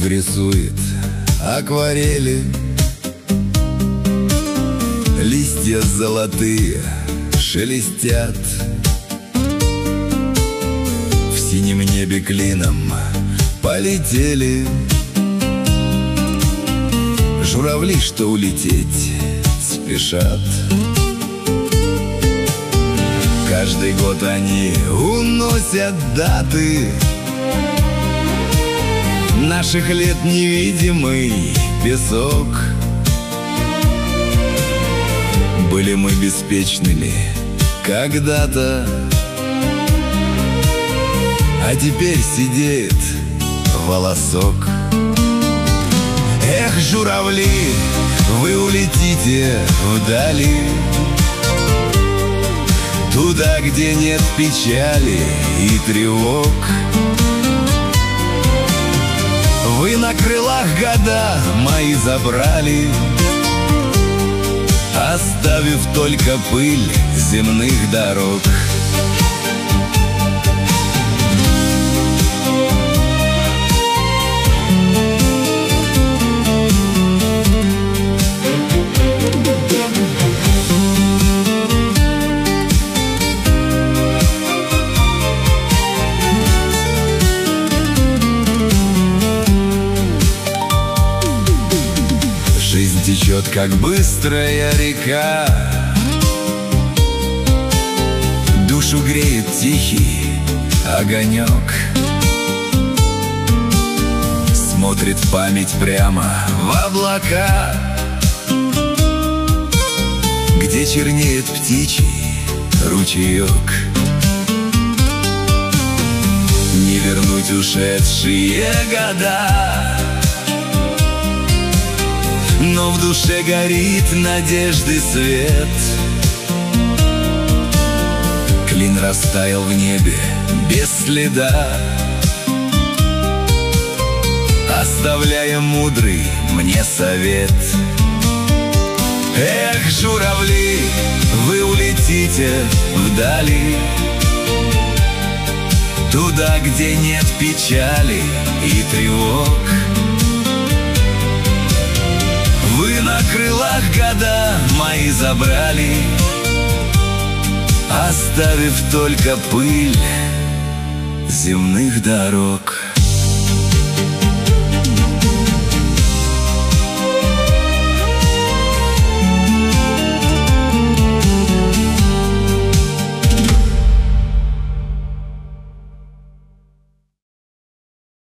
Любовь рисует акварели, листья золотые шелестят. В синем небе клином полетели журавли, что улететь спешат. Каждый год они уносят даты наших лет, невидимый песок. Были мы беспечны ли когда-то, а теперь сидеет волосок. Эх, журавли, вы улетите вдали, туда, где нет печали и тревог. Вы на крылах года мои забрали, оставив только пыль земных дорог. Жизнь течет, как быстрая река, душу греет тихий огонек. Смотрит память прямо в облака, где чернеет птичий ручеек. Не вернуть ушедшие года, но в душе горит надежды свет. Клин растаял в небе без следа, оставляя мудрый мне совет. Эх, журавли, вы улетите вдали, туда, где нет печали и тревог. Вы на крылах года мои забрали, оставив только пыль земных дорог.